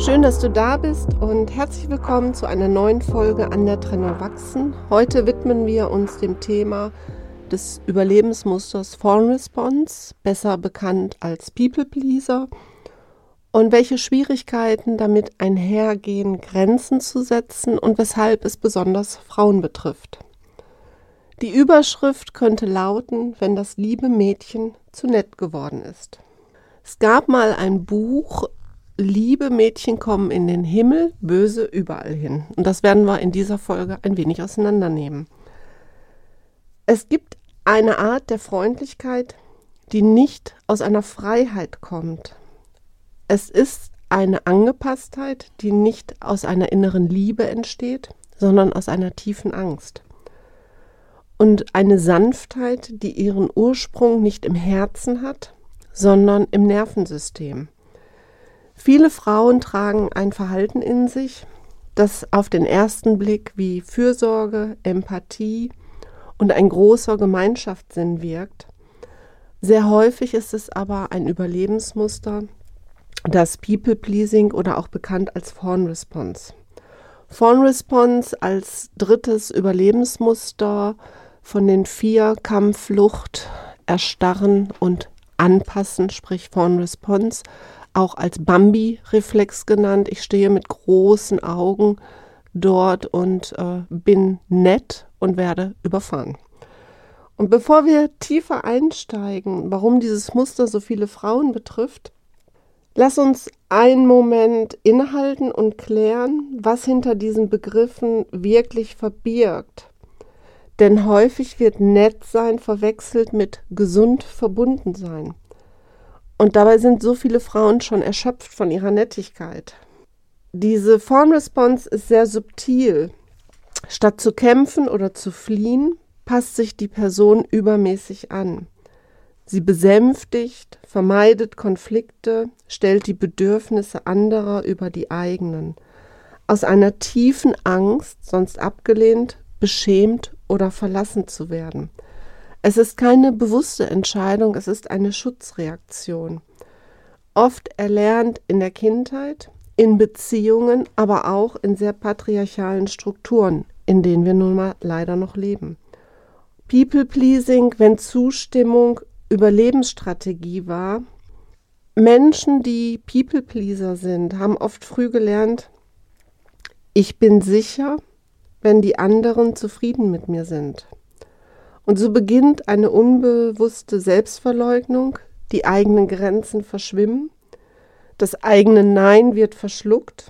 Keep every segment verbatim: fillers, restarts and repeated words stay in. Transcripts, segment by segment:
Schön, dass du da bist und herzlich willkommen zu einer neuen Folge An der Trennung wachsen. Heute widmen wir uns dem Thema des Überlebensmusters Fawn Response, besser bekannt als People Pleaser, und welche Schwierigkeiten damit einhergehen, Grenzen zu setzen und weshalb es besonders Frauen betrifft. Die Überschrift könnte lauten, wenn das liebe Mädchen zu nett geworden ist. Es gab mal ein Buch, Liebe Mädchen kommen in den Himmel, böse überall hin. Und das werden wir in dieser Folge ein wenig auseinandernehmen. Es gibt eine Art der Freundlichkeit, die nicht aus einer Freiheit kommt. Es ist eine Angepasstheit, die nicht aus einer inneren Liebe entsteht, sondern aus einer tiefen Angst. Und eine Sanftheit, die ihren Ursprung nicht im Herzen hat, sondern im Nervensystem. Viele Frauen tragen ein Verhalten in sich, das auf den ersten Blick wie Fürsorge, Empathie und ein großer Gemeinschaftssinn wirkt. Sehr häufig ist es aber ein Überlebensmuster, das People-Pleasing oder auch bekannt als Fawn Response. Fawn Response als drittes Überlebensmuster von den vier: Kampf, Flucht, Erstarren und Anpassen, sprich Fawn Response, auch als Bambi-Reflex genannt. Ich stehe mit großen Augen dort und äh, bin nett und werde überfahren. Und bevor wir tiefer einsteigen, warum dieses Muster so viele Frauen betrifft, lass uns einen Moment innehalten und klären, was hinter diesen Begriffen wirklich verbirgt. Denn häufig wird nett sein verwechselt mit gesund verbunden sein. Und dabei sind so viele Frauen schon erschöpft von ihrer Nettigkeit. Diese Fawn Response ist sehr subtil. Statt zu kämpfen oder zu fliehen, passt sich die Person übermäßig an. Sie besänftigt, vermeidet Konflikte, stellt die Bedürfnisse anderer über die eigenen. Aus einer tiefen Angst, sonst abgelehnt, beschämt oder verlassen zu werden. Es ist keine bewusste Entscheidung, es ist eine Schutzreaktion. Oft erlernt in der Kindheit, in Beziehungen, aber auch in sehr patriarchalen Strukturen, in denen wir nun mal leider noch leben. People-Pleasing, wenn Zustimmung Überlebensstrategie war. Menschen, die People-Pleaser sind, haben oft früh gelernt, ich bin sicher, wenn die anderen zufrieden mit mir sind. Und so beginnt eine unbewusste Selbstverleugnung, die eigenen Grenzen verschwimmen, das eigene Nein wird verschluckt,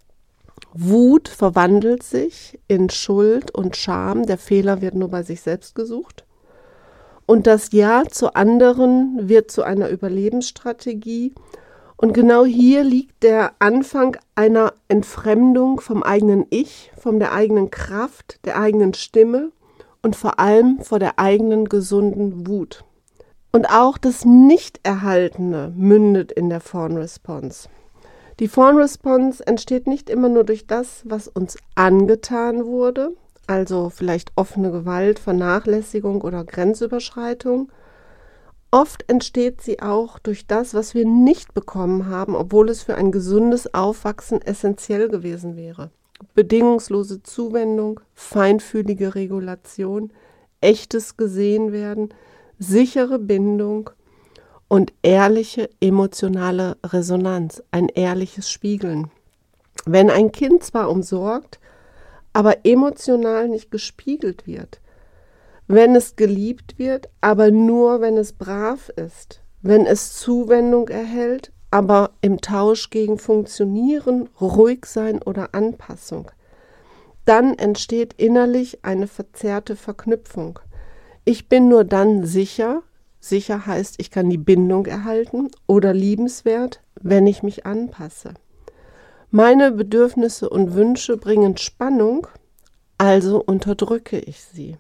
Wut verwandelt sich in Schuld und Scham, der Fehler wird nur bei sich selbst gesucht und das Ja zu anderen wird zu einer Überlebensstrategie und genau hier liegt der Anfang einer Entfremdung vom eigenen Ich, von der eigenen Kraft, der eigenen Stimme, und vor allem vor der eigenen gesunden Wut. Und auch das Nichterhaltene mündet in der Fawn Response. Die Fawn Response entsteht nicht immer nur durch das, was uns angetan wurde, also vielleicht offene Gewalt, Vernachlässigung oder Grenzüberschreitung. Oft entsteht sie auch durch das, was wir nicht bekommen haben, obwohl es für ein gesundes Aufwachsen essentiell gewesen wäre. Bedingungslose Zuwendung, feinfühlige Regulation, echtes Gesehenwerden, sichere Bindung und ehrliche emotionale Resonanz, ein ehrliches Spiegeln. Wenn ein Kind zwar umsorgt, aber emotional nicht gespiegelt wird, wenn es geliebt wird, aber nur, wenn es brav ist, wenn es Zuwendung erhält, aber im Tausch gegen Funktionieren, ruhig sein oder Anpassung. Dann entsteht innerlich eine verzerrte Verknüpfung. Ich bin nur dann sicher, sicher heißt, ich kann die Bindung erhalten oder liebenswert, wenn ich mich anpasse. Meine Bedürfnisse und Wünsche bringen Spannung, also unterdrücke ich sie.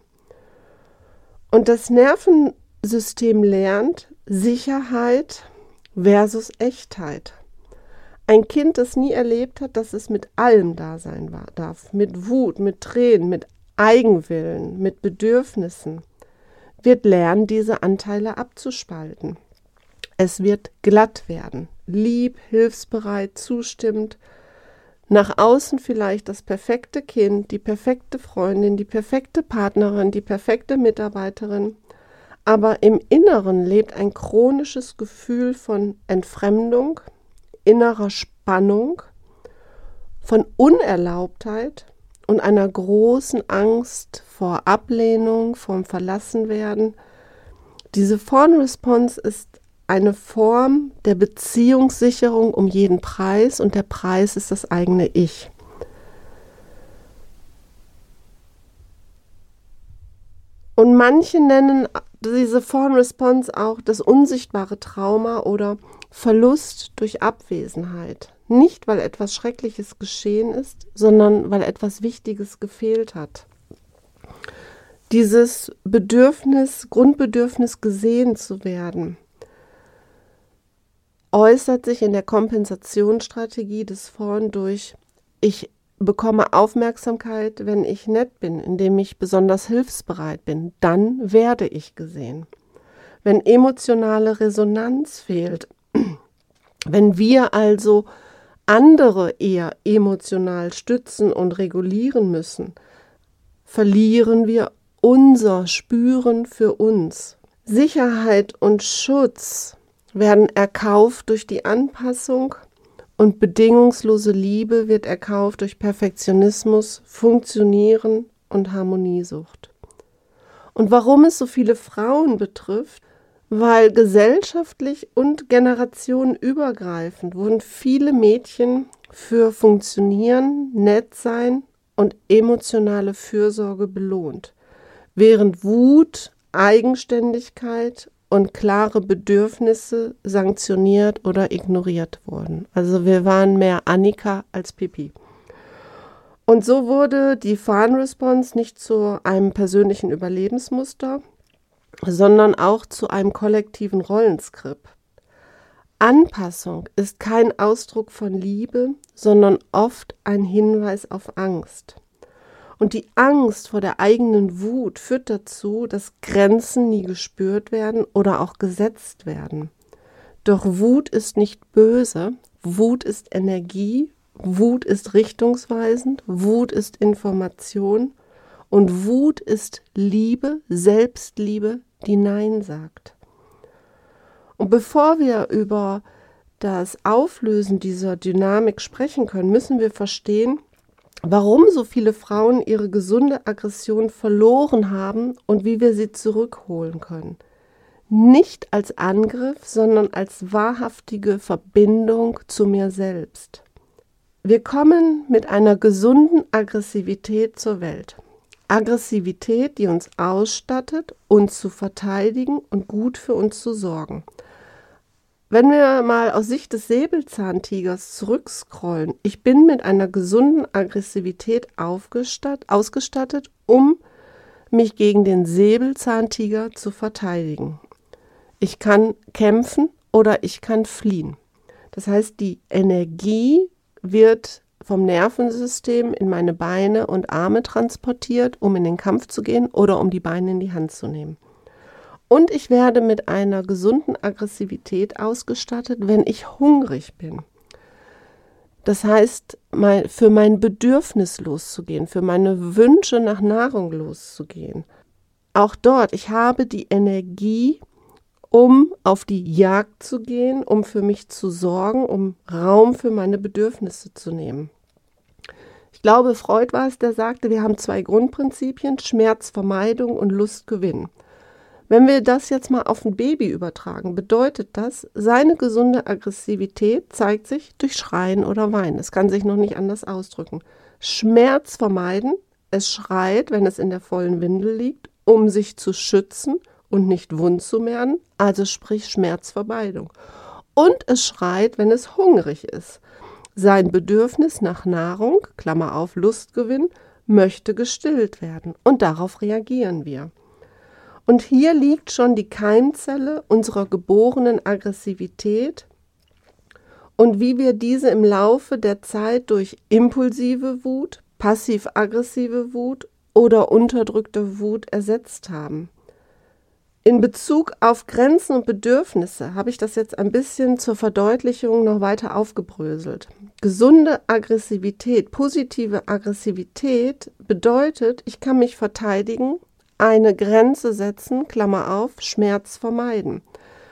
Und das Nervensystem lernt Sicherheit versus Echtheit. Ein Kind, das nie erlebt hat, dass es mit allem da sein darf, mit Wut, mit Tränen, mit Eigenwillen, mit Bedürfnissen, wird lernen, diese Anteile abzuspalten. Es wird glatt werden, lieb, hilfsbereit, zustimmend, Nach außen vielleicht das perfekte Kind, die perfekte Freundin, die perfekte Partnerin, die perfekte Mitarbeiterin. Aber im Inneren lebt ein chronisches Gefühl von Entfremdung, innerer Spannung, von Unerlaubtheit und einer großen Angst vor Ablehnung, vom Verlassenwerden. Diese Fawn-Response ist eine Form der Beziehungssicherung um jeden Preis und der Preis ist das eigene Ich. Und manche nennen diese Fawn-Response auch das unsichtbare Trauma oder Verlust durch Abwesenheit. Nicht, weil etwas Schreckliches geschehen ist, sondern weil etwas Wichtiges gefehlt hat. Dieses Bedürfnis, Grundbedürfnis gesehen zu werden, äußert sich in der Kompensationsstrategie des Fawn durch: Ich bekomme Aufmerksamkeit, wenn ich nett bin, indem ich besonders hilfsbereit bin, dann werde ich gesehen. Wenn emotionale Resonanz fehlt, wenn wir also andere eher emotional stützen und regulieren müssen, verlieren wir unser Spüren für uns. Sicherheit und Schutz werden erkauft durch die Anpassung und bedingungslose Liebe wird erkauft durch Perfektionismus, Funktionieren und Harmoniesucht. Und warum es so viele Frauen betrifft? Weil gesellschaftlich und generationenübergreifend wurden viele Mädchen für Funktionieren, Nettsein und emotionale Fürsorge belohnt, während Wut, Eigenständigkeit und klare Bedürfnisse sanktioniert oder ignoriert wurden. Also wir waren mehr Annika als Pipi. Und so wurde die Fawn-Response nicht zu einem persönlichen Überlebensmuster, sondern auch zu einem kollektiven Rollenskript. Anpassung ist kein Ausdruck von Liebe, sondern oft ein Hinweis auf Angst. Und die Angst vor der eigenen Wut führt dazu, dass Grenzen nie gespürt werden oder auch gesetzt werden. Doch Wut ist nicht böse, Wut ist Energie, Wut ist richtungsweisend, Wut ist Information und Wut ist Liebe, Selbstliebe, die Nein sagt. Und bevor wir über das Auflösen dieser Dynamik sprechen können, müssen wir verstehen, warum so viele Frauen ihre gesunde Aggression verloren haben und wie wir sie zurückholen können. Nicht als Angriff, sondern als wahrhaftige Verbindung zu mir selbst. Wir kommen mit einer gesunden Aggressivität zur Welt. Aggressivität, die uns ausstattet, uns zu verteidigen und gut für uns zu sorgen. Wenn wir mal aus Sicht des Säbelzahntigers zurückscrollen, ich bin mit einer gesunden Aggressivität ausgestattet, um mich gegen den Säbelzahntiger zu verteidigen. Ich kann kämpfen oder ich kann fliehen. Das heißt, die Energie wird vom Nervensystem in meine Beine und Arme transportiert, um in den Kampf zu gehen oder um die Beine in die Hand zu nehmen. Und ich werde mit einer gesunden Aggressivität ausgestattet, wenn ich hungrig bin. Das heißt, mein, für mein Bedürfnis loszugehen, für meine Wünsche nach Nahrung loszugehen. Auch dort, ich habe die Energie, um auf die Jagd zu gehen, um für mich zu sorgen, um Raum für meine Bedürfnisse zu nehmen. Ich glaube, Freud war es, der sagte, wir haben zwei Grundprinzipien, Schmerzvermeidung und Lustgewinn. Wenn wir das jetzt mal auf ein Baby übertragen, bedeutet das, seine gesunde Aggressivität zeigt sich durch Schreien oder Weinen. Es kann sich noch nicht anders ausdrücken. Schmerz vermeiden, es schreit, wenn es in der vollen Windel liegt, um sich zu schützen und nicht wund zu werden, also sprich Schmerzvermeidung. Und es schreit, wenn es hungrig ist. Sein Bedürfnis nach Nahrung, Klammer auf Lustgewinn, möchte gestillt werden und darauf reagieren wir. Und hier liegt schon die Keimzelle unserer geborenen Aggressivität und wie wir diese im Laufe der Zeit durch impulsive Wut, passiv-aggressive Wut oder unterdrückte Wut ersetzt haben. In Bezug auf Grenzen und Bedürfnisse habe ich das jetzt ein bisschen zur Verdeutlichung noch weiter aufgebröselt. Gesunde Aggressivität, positive Aggressivität bedeutet, ich kann mich verteidigen, eine Grenze setzen, Klammer auf, Schmerz vermeiden.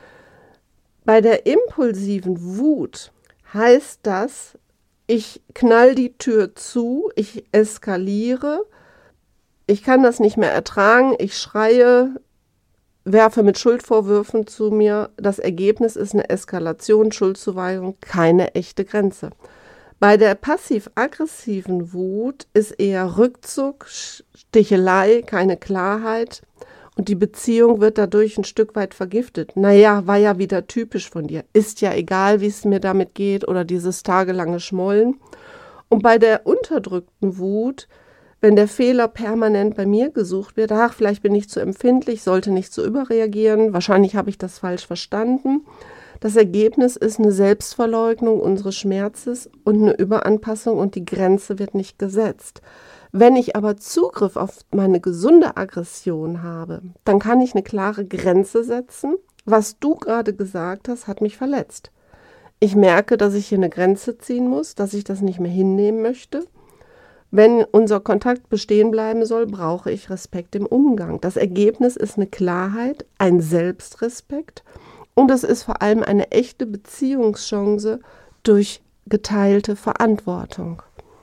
Bei der impulsiven Wut heißt das, ich knall die Tür zu, ich eskaliere, ich kann das nicht mehr ertragen, ich schreie, werfe mit Schuldvorwürfen zu mir. Das Ergebnis ist eine Eskalation, Schuldzuweisung, keine echte Grenze. Bei der passiv-aggressiven Wut ist eher Rückzug, Stichelei, keine Klarheit und die Beziehung wird dadurch ein Stück weit vergiftet. Naja, war ja wieder typisch von dir. Ist ja egal, wie es mir damit geht oder dieses tagelange Schmollen. Und bei der unterdrückten Wut, wenn der Fehler permanent bei mir gesucht wird, ach, vielleicht bin ich zu empfindlich, sollte nicht so überreagieren, wahrscheinlich habe ich das falsch verstanden. Das Ergebnis ist eine Selbstverleugnung unseres Schmerzes und eine Überanpassung und die Grenze wird nicht gesetzt. Wenn ich aber Zugriff auf meine gesunde Aggression habe, dann kann ich eine klare Grenze setzen. Was du gerade gesagt hast, hat mich verletzt. Ich merke, dass ich hier eine Grenze ziehen muss, dass ich das nicht mehr hinnehmen möchte. Wenn unser Kontakt bestehen bleiben soll, brauche ich Respekt im Umgang. Das Ergebnis ist eine Klarheit, ein Selbstrespekt. Und es ist vor allem eine echte Beziehungschance durch geteilte Verantwortung.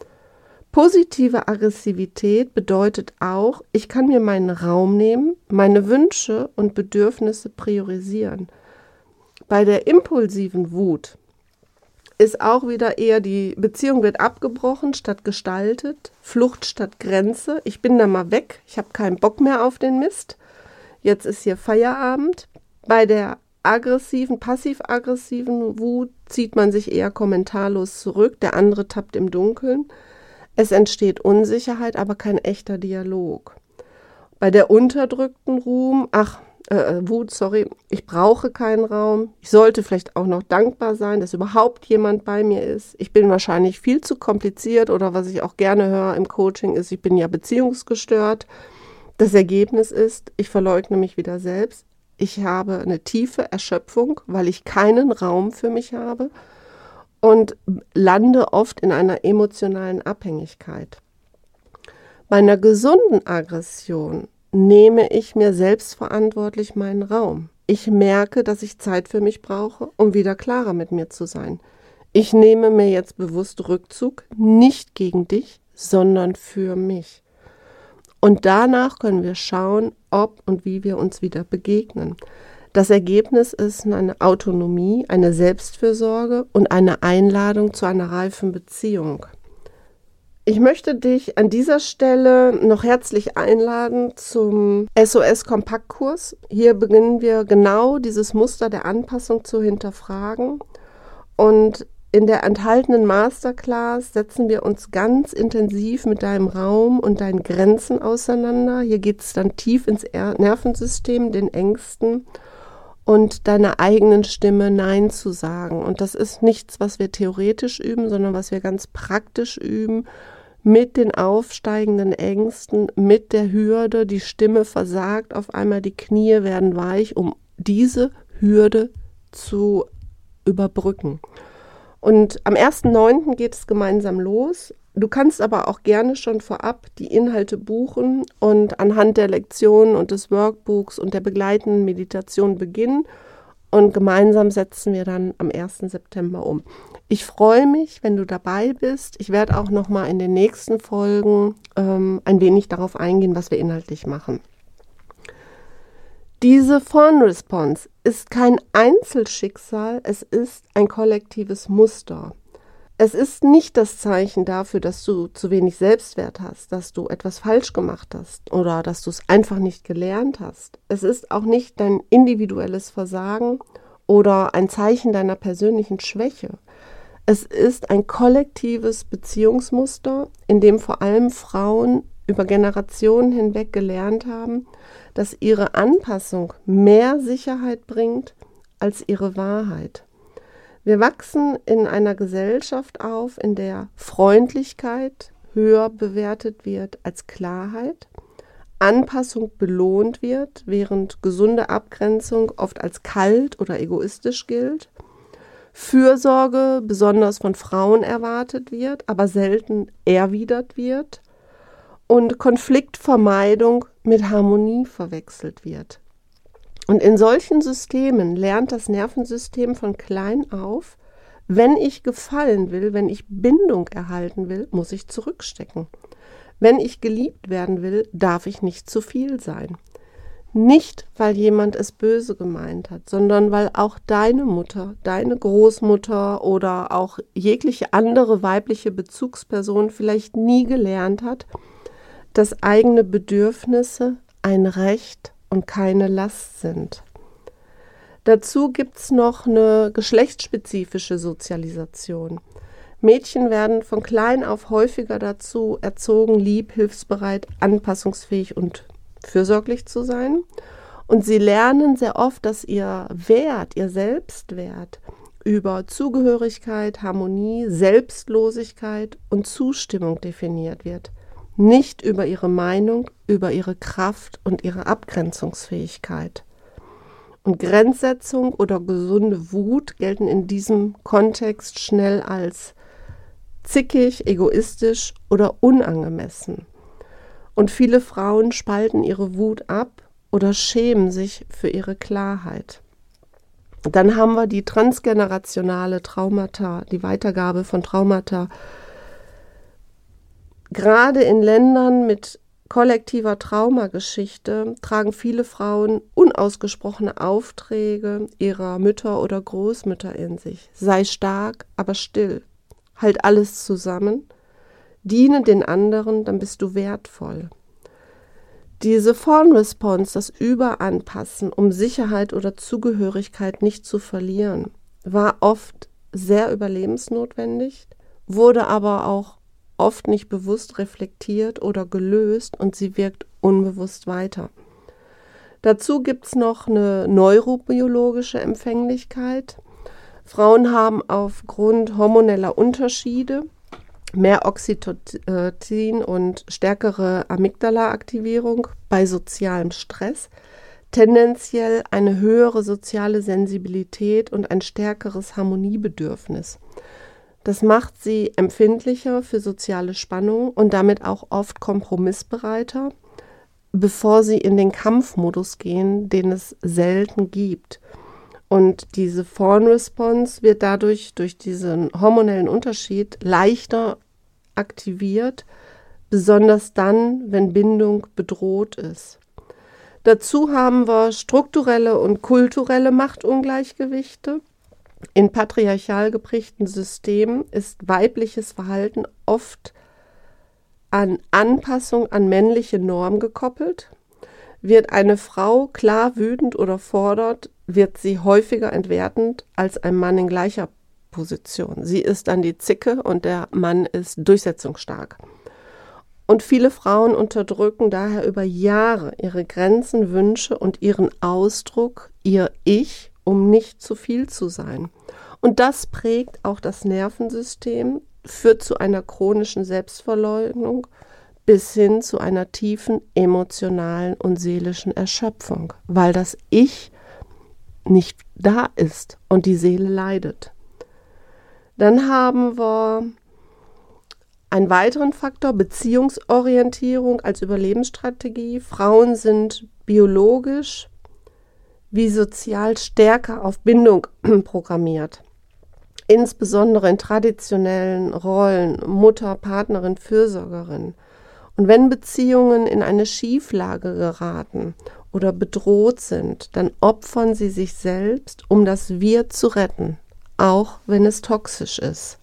Positive Aggressivität bedeutet auch, ich kann mir meinen Raum nehmen, meine Wünsche und Bedürfnisse priorisieren. Bei der impulsiven Wut ist auch wieder eher die Beziehung wird abgebrochen statt gestaltet, Flucht statt Grenze. Ich bin da mal weg, ich habe keinen Bock mehr auf den Mist. Jetzt ist hier Feierabend. Bei der aggressiven, passiv-aggressiven Wut zieht man sich eher kommentarlos zurück, der andere tappt im Dunkeln. Es entsteht Unsicherheit, aber kein echter Dialog. Bei der unterdrückten Ruhm, ach, äh, Wut, sorry, ich brauche keinen Raum. Ich sollte vielleicht auch noch dankbar sein, dass überhaupt jemand bei mir ist. Ich bin wahrscheinlich viel zu kompliziert oder was ich auch gerne höre im Coaching ist, ich bin ja beziehungsgestört. Das Ergebnis ist, ich verleugne mich wieder selbst. Ich habe eine tiefe Erschöpfung, weil ich keinen Raum für mich habe und lande oft in einer emotionalen Abhängigkeit. Bei einer gesunden Aggression nehme ich mir selbstverantwortlich meinen Raum. Ich merke, dass ich Zeit für mich brauche, um wieder klarer mit mir zu sein. Ich nehme mir jetzt bewusst Rückzug, nicht gegen dich, sondern für mich. Und danach können wir schauen, ob und wie wir uns wieder begegnen. Das Ergebnis ist eine Autonomie, eine Selbstfürsorge und eine Einladung zu einer reifen Beziehung. Ich möchte dich an dieser Stelle noch herzlich einladen zum S O S-Kompaktkurs. Hier beginnen wir genau dieses Muster der Anpassung zu hinterfragen und in der enthaltenen Masterclass setzen wir uns ganz intensiv mit deinem Raum und deinen Grenzen auseinander. Hier geht es dann tief ins Nervensystem, den Ängsten und deiner eigenen Stimme Nein zu sagen. Und das ist nichts, was wir theoretisch üben, sondern was wir ganz praktisch üben mit den aufsteigenden Ängsten, mit der Hürde. Die Stimme versagt auf einmal, die Knie werden weich, um diese Hürde zu überbrücken. Und am ersten neunten geht es gemeinsam los. Du kannst aber auch gerne schon vorab die Inhalte buchen und anhand der Lektionen und des Workbooks und der begleitenden Meditation beginnen. Und gemeinsam setzen wir dann am ersten September um. Ich freue mich, wenn du dabei bist. Ich werde auch noch mal in den nächsten Folgen ähm, ein wenig darauf eingehen, was wir inhaltlich machen. Diese Fawn Response ist kein Einzelschicksal, es ist ein kollektives Muster. Es ist nicht das Zeichen dafür, dass du zu wenig Selbstwert hast, dass du etwas falsch gemacht hast oder dass du es einfach nicht gelernt hast. Es ist auch nicht dein individuelles Versagen oder ein Zeichen deiner persönlichen Schwäche. Es ist ein kollektives Beziehungsmuster, in dem vor allem Frauen über Generationen hinweg gelernt haben, dass ihre Anpassung mehr Sicherheit bringt als ihre Wahrheit. Wir wachsen in einer Gesellschaft auf, in der Freundlichkeit höher bewertet wird als Klarheit, Anpassung belohnt wird, während gesunde Abgrenzung oft als kalt oder egoistisch gilt. Fürsorge besonders von Frauen erwartet wird, aber selten erwidert wird und Konfliktvermeidung mit Harmonie verwechselt wird. Und in solchen Systemen lernt das Nervensystem von klein auf, wenn ich gefallen will, wenn ich Bindung erhalten will, muss ich zurückstecken. Wenn ich geliebt werden will, darf ich nicht zu viel sein. Nicht, weil jemand es böse gemeint hat, sondern weil auch deine Mutter, deine Großmutter oder auch jegliche andere weibliche Bezugsperson vielleicht nie gelernt hat, dass eigene Bedürfnisse ein Recht und keine Last sind. Dazu gibt es noch eine geschlechtsspezifische Sozialisation. Mädchen werden von klein auf häufiger dazu erzogen, lieb, hilfsbereit, anpassungsfähig und fürsorglich zu sein. Und sie lernen sehr oft, dass ihr Wert, ihr Selbstwert über Zugehörigkeit, Harmonie, Selbstlosigkeit und Zustimmung definiert wird. Nicht über ihre Meinung, über ihre Kraft und ihre Abgrenzungsfähigkeit. Und Grenzsetzung oder gesunde Wut gelten in diesem Kontext schnell als zickig, egoistisch oder unangemessen. Und viele Frauen spalten ihre Wut ab oder schämen sich für ihre Klarheit. Dann haben wir die transgenerationale Traumata, die Weitergabe von Traumata. Gerade in Ländern mit kollektiver Traumageschichte tragen viele Frauen unausgesprochene Aufträge ihrer Mütter oder Großmütter in sich. Sei stark, aber still. Halt alles zusammen. Diene den anderen, dann bist du wertvoll. Diese Fawn-Response, das Überanpassen, um Sicherheit oder Zugehörigkeit nicht zu verlieren, war oft sehr überlebensnotwendig, wurde aber auch oft nicht bewusst reflektiert oder gelöst und sie wirkt unbewusst weiter. Dazu gibt es noch eine neurobiologische Empfänglichkeit. Frauen haben aufgrund hormoneller Unterschiede mehr Oxytocin und stärkere Amygdala-Aktivierung bei sozialem Stress, tendenziell eine höhere soziale Sensibilität und ein stärkeres Harmoniebedürfnis. Das macht sie empfindlicher für soziale Spannungen und damit auch oft kompromissbereiter, bevor sie in den Kampfmodus gehen, den es selten gibt. Und diese Fawn-Response wird dadurch durch diesen hormonellen Unterschied leichter aktiviert, besonders dann, wenn Bindung bedroht ist. Dazu haben wir strukturelle und kulturelle Machtungleichgewichte. In patriarchal geprägten Systemen ist weibliches Verhalten oft an Anpassung an männliche Normen gekoppelt. Wird eine Frau klar wütend oder fordert, wird sie häufiger entwertend als ein Mann in gleicher Position. Sie ist dann die Zicke und der Mann ist durchsetzungsstark. Und viele Frauen unterdrücken daher über Jahre ihre Grenzen, Wünsche und ihren Ausdruck, ihr Ich, um nicht zu viel zu sein. Und das prägt auch das Nervensystem, führt zu einer chronischen Selbstverleugnung bis hin zu einer tiefen emotionalen und seelischen Erschöpfung, weil das Ich nicht da ist und die Seele leidet. Dann haben wir einen weiteren Faktor, Beziehungsorientierung als Überlebensstrategie. Frauen sind biologisch wie sozial stärker auf Bindung programmiert. Insbesondere in traditionellen Rollen, Mutter, Partnerin, Fürsorgerin. Und wenn Beziehungen in eine Schieflage geraten oder bedroht sind, dann opfern sie sich selbst, um das Wir zu retten, auch wenn es toxisch ist.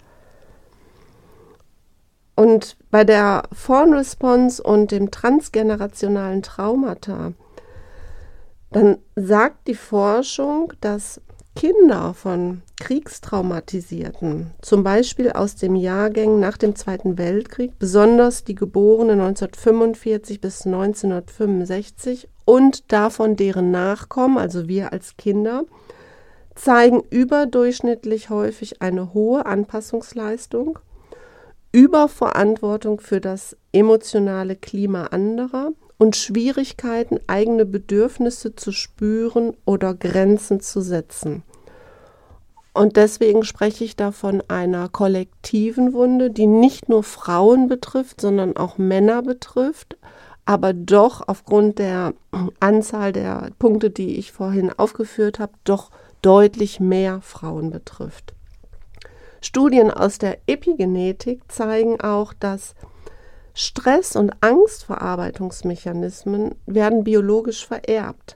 Und bei der Fawn-Response und dem transgenerationalen Traumata, dann sagt die Forschung, dass Kinder von Kriegstraumatisierten, zum Beispiel aus den Jahrgängen nach dem Zweiten Weltkrieg, besonders die Geborenen neunzehnhundertfünfundvierzig bis neunzehnhundertfünfundsechzig und davon deren Nachkommen, also wir als Kinder, zeigen überdurchschnittlich häufig eine hohe Anpassungsleistung, Überverantwortung für das emotionale Klima anderer und Schwierigkeiten, eigene Bedürfnisse zu spüren oder Grenzen zu setzen. Und deswegen spreche ich da von einer kollektiven Wunde, die nicht nur Frauen betrifft, sondern auch Männer betrifft, aber doch aufgrund der Anzahl der Punkte, die ich vorhin aufgeführt habe, doch deutlich mehr Frauen betrifft. Studien aus der Epigenetik zeigen auch, dass Stress- und Angstverarbeitungsmechanismen werden biologisch vererbt.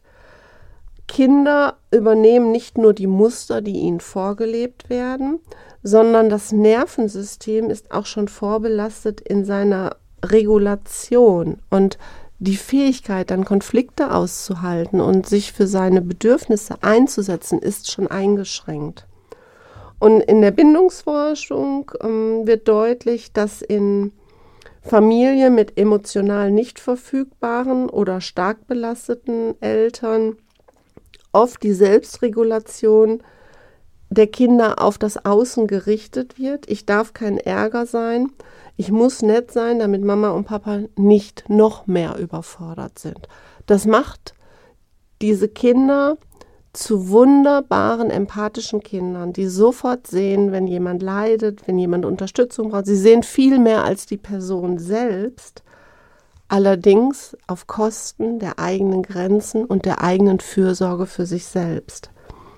Kinder übernehmen nicht nur die Muster, die ihnen vorgelebt werden, sondern das Nervensystem ist auch schon vorbelastet in seiner Regulation und die Fähigkeit, dann Konflikte auszuhalten und sich für seine Bedürfnisse einzusetzen, ist schon eingeschränkt. Und in der Bindungsforschung ähm, wird deutlich, dass in Familien mit emotional nicht verfügbaren oder stark belasteten Eltern oft die Selbstregulation der Kinder auf das Außen gerichtet wird. Ich darf kein Ärger sein, ich muss nett sein, damit Mama und Papa nicht noch mehr überfordert sind. Das macht diese Kinder zu wunderbaren, empathischen Kindern, die sofort sehen, wenn jemand leidet, wenn jemand Unterstützung braucht. Sie sehen viel mehr als die Person selbst, allerdings auf Kosten der eigenen Grenzen und der eigenen Fürsorge für sich selbst.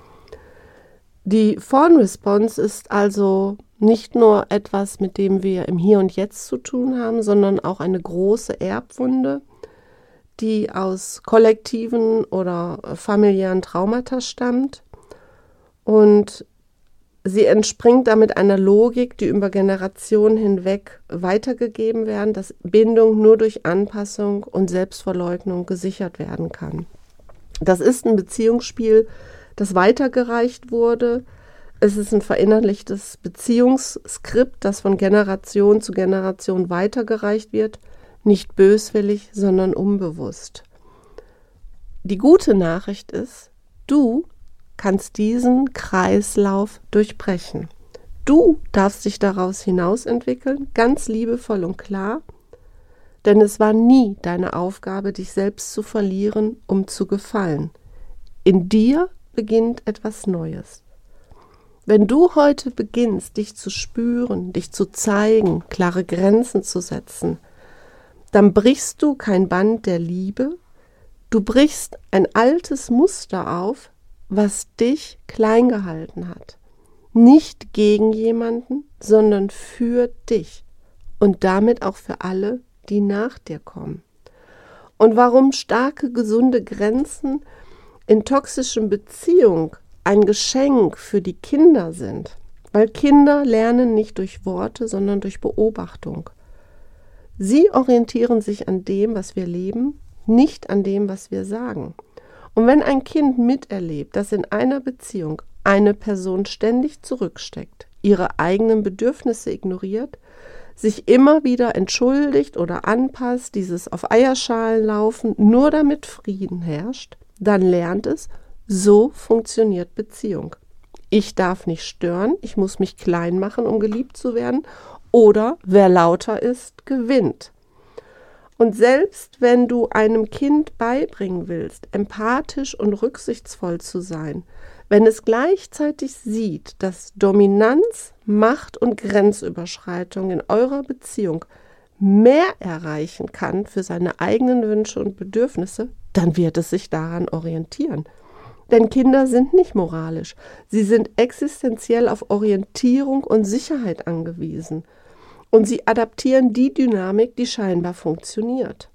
Die Fawn-Response ist also nicht nur etwas, mit dem wir im Hier und Jetzt zu tun haben, sondern auch eine große Erbwunde, die aus kollektiven oder familiären Traumata stammt. Und sie entspringt damit einer Logik, die über Generationen hinweg weitergegeben werden, dass Bindung nur durch Anpassung und Selbstverleugnung gesichert werden kann. Das ist ein Beziehungsspiel, das weitergereicht wurde. Es ist ein verinnerlichtes Beziehungsskript, das von Generation zu Generation weitergereicht wird, nicht böswillig, sondern unbewusst. Die gute Nachricht ist, du kannst diesen Kreislauf durchbrechen. Du darfst dich daraus hinaus entwickeln, ganz liebevoll und klar, denn es war nie deine Aufgabe, dich selbst zu verlieren, um zu gefallen. In dir beginnt etwas Neues. Wenn du heute beginnst, dich zu spüren, dich zu zeigen, klare Grenzen zu setzen, dann brichst du kein Band der Liebe, du brichst ein altes Muster auf, was dich klein gehalten hat. Nicht gegen jemanden, sondern für dich und damit auch für alle, die nach dir kommen. Und warum starke, gesunde Grenzen in toxischen Beziehungen ein Geschenk für die Kinder sind? Weil Kinder lernen nicht durch Worte, sondern durch Beobachtung. Sie orientieren sich an dem, was wir leben, nicht an dem, was wir sagen. Und wenn ein Kind miterlebt, dass in einer Beziehung eine Person ständig zurücksteckt, ihre eigenen Bedürfnisse ignoriert, sich immer wieder entschuldigt oder anpasst, dieses auf Eierschalen laufen, nur damit Frieden herrscht, dann lernt es, so funktioniert Beziehung. Ich darf nicht stören, ich muss mich klein machen, um geliebt zu werden, oder wer lauter ist, gewinnt. Und selbst wenn du einem Kind beibringen willst, empathisch und rücksichtsvoll zu sein, wenn es gleichzeitig sieht, dass Dominanz, Macht und Grenzüberschreitung in eurer Beziehung mehr erreichen kann für seine eigenen Wünsche und Bedürfnisse, dann wird es sich daran orientieren. Denn Kinder sind nicht moralisch, sie sind existenziell auf Orientierung und Sicherheit angewiesen. Und sie adaptieren die Dynamik, die scheinbar funktioniert.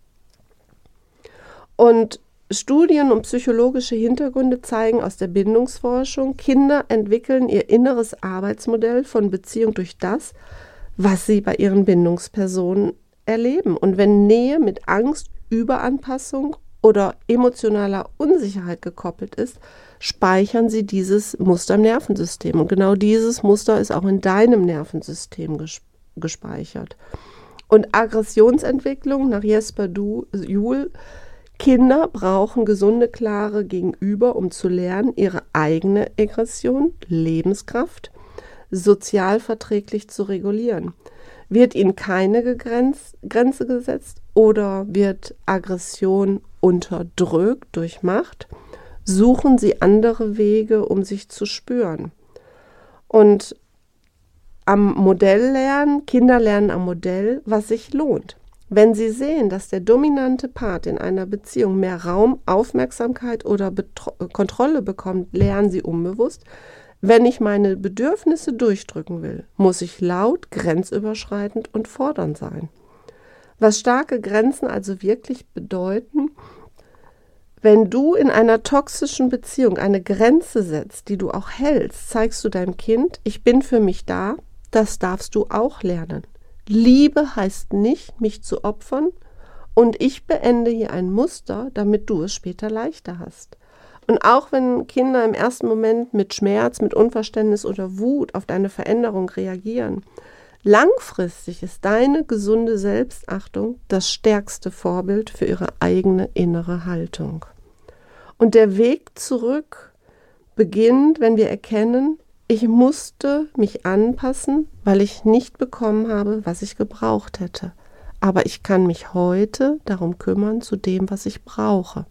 Und Studien und psychologische Hintergründe zeigen aus der Bindungsforschung, Kinder entwickeln ihr inneres Arbeitsmodell von Beziehung durch das, was sie bei ihren Bindungspersonen erleben. Und wenn Nähe mit Angst, Überanpassung oder emotionaler Unsicherheit gekoppelt ist, speichern sie dieses Muster im Nervensystem. Und genau dieses Muster ist auch in deinem Nervensystem gespeichert. gespeichert. Und Aggressionsentwicklung nach Jesper Juhl: Kinder brauchen gesunde, klare Gegenüber, um zu lernen, ihre eigene Aggression, Lebenskraft, sozial verträglich zu regulieren. Wird ihnen keine Grenz, Grenze gesetzt oder wird Aggression unterdrückt durch Macht, suchen sie andere Wege, um sich zu spüren. Und am Modell lernen, Kinder lernen am Modell, was sich lohnt. Wenn sie sehen, dass der dominante Part in einer Beziehung mehr Raum, Aufmerksamkeit oder Betro- Kontrolle bekommt, lernen sie unbewusst, wenn ich meine Bedürfnisse durchdrücken will, muss ich laut, grenzüberschreitend und fordernd sein. Was starke Grenzen also wirklich bedeuten, wenn du in einer toxischen Beziehung eine Grenze setzt, die du auch hältst, zeigst du deinem Kind, ich bin für mich da, das darfst du auch lernen. Liebe heißt nicht, mich zu opfern und ich beende hier ein Muster, damit du es später leichter hast. Und auch wenn Kinder im ersten Moment mit Schmerz, mit Unverständnis oder Wut auf deine Veränderung reagieren, langfristig ist deine gesunde Selbstachtung das stärkste Vorbild für ihre eigene innere Haltung. Und der Weg zurück beginnt, wenn wir erkennen, ich musste mich anpassen, weil ich nicht bekommen habe, was ich gebraucht hätte. Aber ich kann mich heute darum kümmern, zu dem, was ich brauche.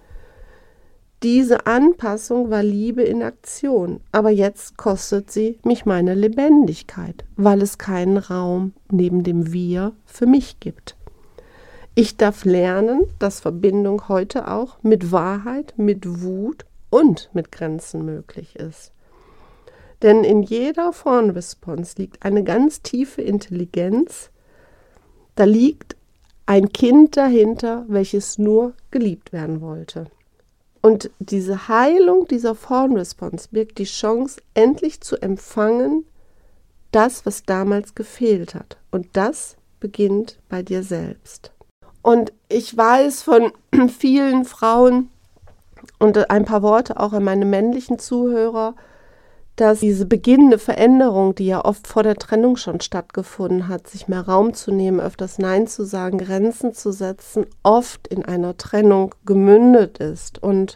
Diese Anpassung war Liebe in Aktion, aber jetzt kostet sie mich meine Lebendigkeit, weil es keinen Raum neben dem Wir für mich gibt. Ich darf lernen, dass Verbindung heute auch mit Wahrheit, mit Wut und mit Grenzen möglich ist. Denn in jeder Fawn-Response liegt eine ganz tiefe Intelligenz. Da liegt ein Kind dahinter, welches nur geliebt werden wollte. Und diese Heilung dieser Fawn-Response birgt die Chance, endlich zu empfangen, das, was damals gefehlt hat. Und das beginnt bei dir selbst. Und ich weiß von vielen Frauen und ein paar Worte auch an meine männlichen Zuhörer, dass diese beginnende Veränderung, die ja oft vor der Trennung schon stattgefunden hat, sich mehr Raum zu nehmen, öfters Nein zu sagen, Grenzen zu setzen, oft in einer Trennung gemündet ist. Und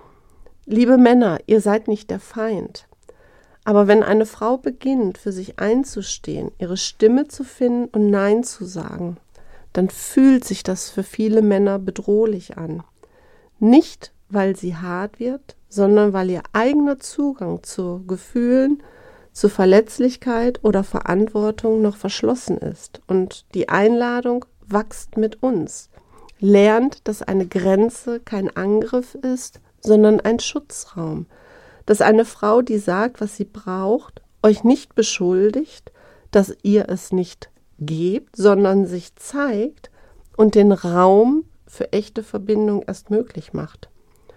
liebe Männer, ihr seid nicht der Feind. Aber wenn eine Frau beginnt, für sich einzustehen, ihre Stimme zu finden und Nein zu sagen, dann fühlt sich das für viele Männer bedrohlich an. Nicht, weil sie hart wird, sondern weil ihr eigener Zugang zu Gefühlen, zu Verletzlichkeit oder Verantwortung noch verschlossen ist. Und die Einladung wächst mit uns. Lernt, dass eine Grenze kein Angriff ist, sondern ein Schutzraum. Dass eine Frau, die sagt, was sie braucht, euch nicht beschuldigt, dass ihr es nicht gebt, sondern sich zeigt und den Raum für echte Verbindung erst möglich macht.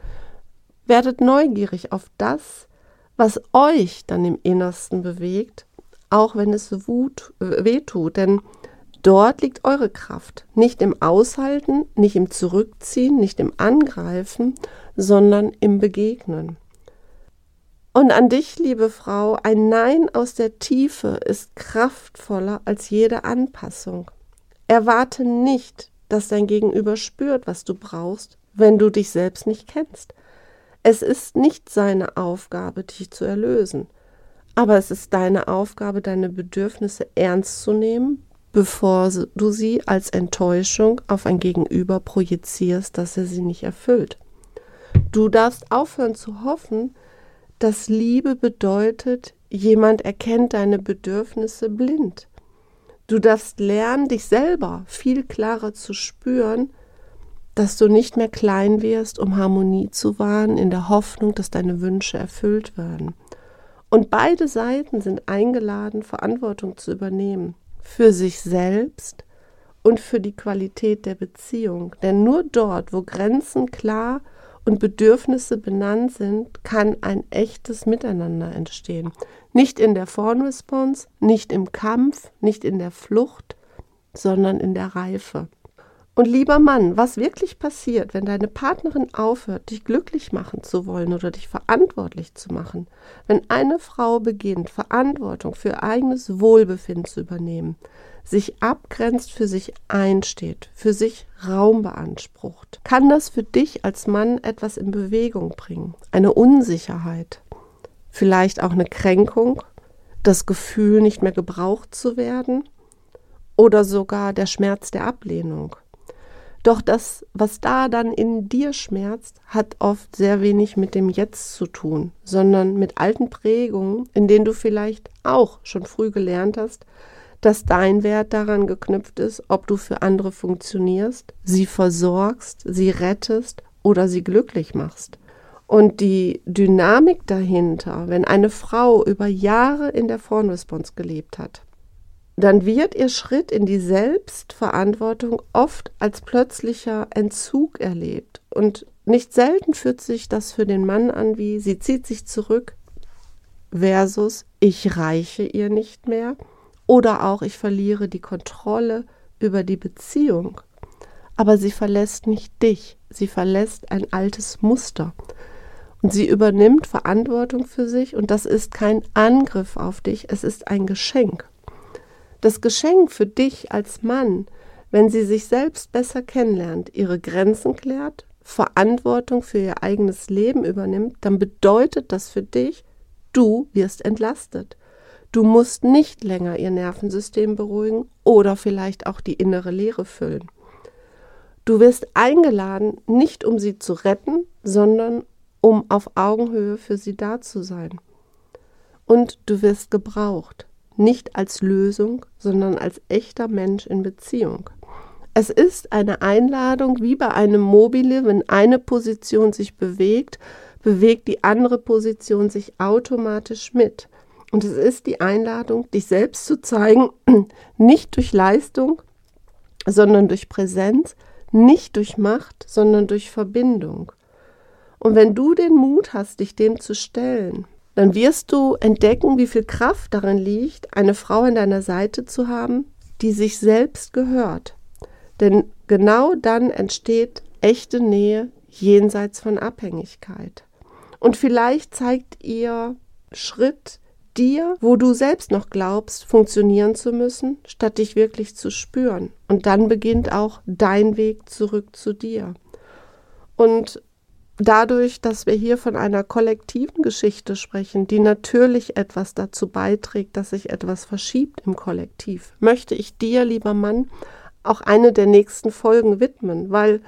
Werdet neugierig auf das, was euch dann im Innersten bewegt, auch wenn es wut, äh, wehtut, denn dort liegt eure Kraft, nicht im Aushalten, nicht im Zurückziehen, nicht im Angreifen, sondern im Begegnen. Und an dich, liebe Frau, ein Nein aus der Tiefe ist kraftvoller als jede Anpassung. Erwarte nicht, dass dein Gegenüber spürt, was du brauchst, wenn du dich selbst nicht kennst. Es ist nicht seine Aufgabe, dich zu erlösen, aber es ist deine Aufgabe, deine Bedürfnisse ernst zu nehmen, bevor du sie als Enttäuschung auf ein Gegenüber projizierst, dass er sie nicht erfüllt. Du darfst aufhören zu hoffen, dass Liebe bedeutet, jemand erkennt deine Bedürfnisse blind. Du darfst lernen, dich selber viel klarer zu spüren, dass du nicht mehr klein wirst, um Harmonie zu wahren, in der Hoffnung, dass deine Wünsche erfüllt werden. Und beide Seiten sind eingeladen, Verantwortung zu übernehmen. Für sich selbst und für die Qualität der Beziehung. Denn nur dort, wo Grenzen klar und Bedürfnisse benannt sind, kann ein echtes Miteinander entstehen. Nicht in der Fawn-Response, nicht im Kampf, nicht in der Flucht, sondern in der Reife. Und lieber Mann, was wirklich passiert, wenn deine Partnerin aufhört, dich glücklich machen zu wollen oder dich verantwortlich zu machen, wenn eine Frau beginnt, Verantwortung für ihr eigenes Wohlbefinden zu übernehmen, sich abgrenzt, für sich einsteht, für sich Raum beansprucht, kann das für dich als Mann etwas in Bewegung bringen, eine Unsicherheit, vielleicht auch eine Kränkung, das Gefühl, nicht mehr gebraucht zu werden oder sogar der Schmerz der Ablehnung. Doch das, was da dann in dir schmerzt, hat oft sehr wenig mit dem Jetzt zu tun, sondern mit alten Prägungen, in denen du vielleicht auch schon früh gelernt hast, dass dein Wert daran geknüpft ist, ob du für andere funktionierst, sie versorgst, sie rettest oder sie glücklich machst. Und die Dynamik dahinter, wenn eine Frau über Jahre in der Fawn-Response gelebt hat, dann wird ihr Schritt in die Selbstverantwortung oft als plötzlicher Entzug erlebt. Und nicht selten fühlt sich das für den Mann an wie, sie zieht sich zurück versus ich reiche ihr nicht mehr. Oder auch, ich verliere die Kontrolle über die Beziehung. Aber sie verlässt nicht dich, sie verlässt ein altes Muster. Und sie übernimmt Verantwortung für sich und das ist kein Angriff auf dich, es ist ein Geschenk. Das Geschenk für dich als Mann, wenn sie sich selbst besser kennenlernt, ihre Grenzen klärt, Verantwortung für ihr eigenes Leben übernimmt, dann bedeutet das für dich, du wirst entlastet. Du musst nicht länger ihr Nervensystem beruhigen oder vielleicht auch die innere Leere füllen. Du wirst eingeladen, nicht um sie zu retten, sondern um auf Augenhöhe für sie da zu sein. Und du wirst gebraucht, nicht als Lösung, sondern als echter Mensch in Beziehung. Es ist eine Einladung wie bei einem Mobile, wenn eine Position sich bewegt, bewegt die andere Position sich automatisch mit. Und es ist die Einladung, dich selbst zu zeigen, nicht durch Leistung, sondern durch Präsenz, nicht durch Macht, sondern durch Verbindung. Und wenn du den Mut hast, dich dem zu stellen, dann wirst du entdecken, wie viel Kraft darin liegt, eine Frau an deiner Seite zu haben, die sich selbst gehört. Denn genau dann entsteht echte Nähe jenseits von Abhängigkeit. Und vielleicht zeigt ihr Schritt dir, wo du selbst noch glaubst, funktionieren zu müssen, statt dich wirklich zu spüren. Und dann beginnt auch dein Weg zurück zu dir. Und dadurch, dass wir hier von einer kollektiven Geschichte sprechen, die natürlich etwas dazu beiträgt, dass sich etwas verschiebt im Kollektiv, möchte ich dir, lieber Mann, auch eine der nächsten Folgen widmen, weil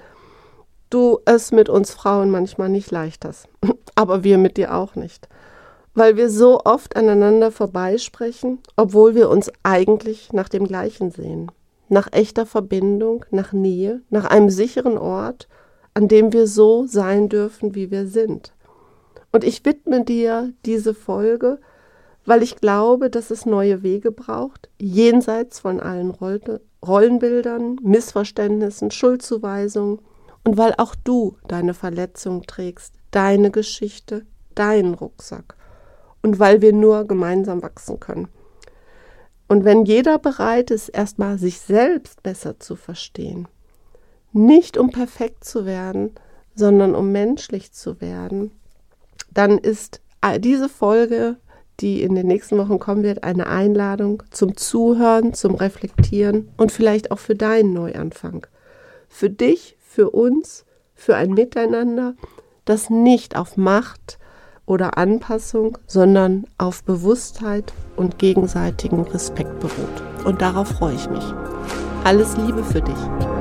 du es mit uns Frauen manchmal nicht leicht hast, aber wir mit dir auch nicht. Weil wir so oft aneinander vorbeisprechen, obwohl wir uns eigentlich nach dem Gleichen sehen. Nach echter Verbindung, nach Nähe, nach einem sicheren Ort, an dem wir so sein dürfen, wie wir sind. Und ich widme dir diese Folge, weil ich glaube, dass es neue Wege braucht, jenseits von allen Rollenbildern, Missverständnissen, Schuldzuweisungen und weil auch du deine Verletzung trägst, deine Geschichte, deinen Rucksack. Und weil wir nur gemeinsam wachsen können. Und wenn jeder bereit ist, erstmal sich selbst besser zu verstehen, nicht um perfekt zu werden, sondern um menschlich zu werden, dann ist diese Folge, die in den nächsten Wochen kommen wird, eine Einladung zum Zuhören, zum Reflektieren und vielleicht auch für deinen Neuanfang. Für dich, für uns, für ein Miteinander, das nicht auf Macht oder Anpassung, sondern auf Bewusstheit und gegenseitigen Respekt beruht. Und darauf freue ich mich. Alles Liebe für dich.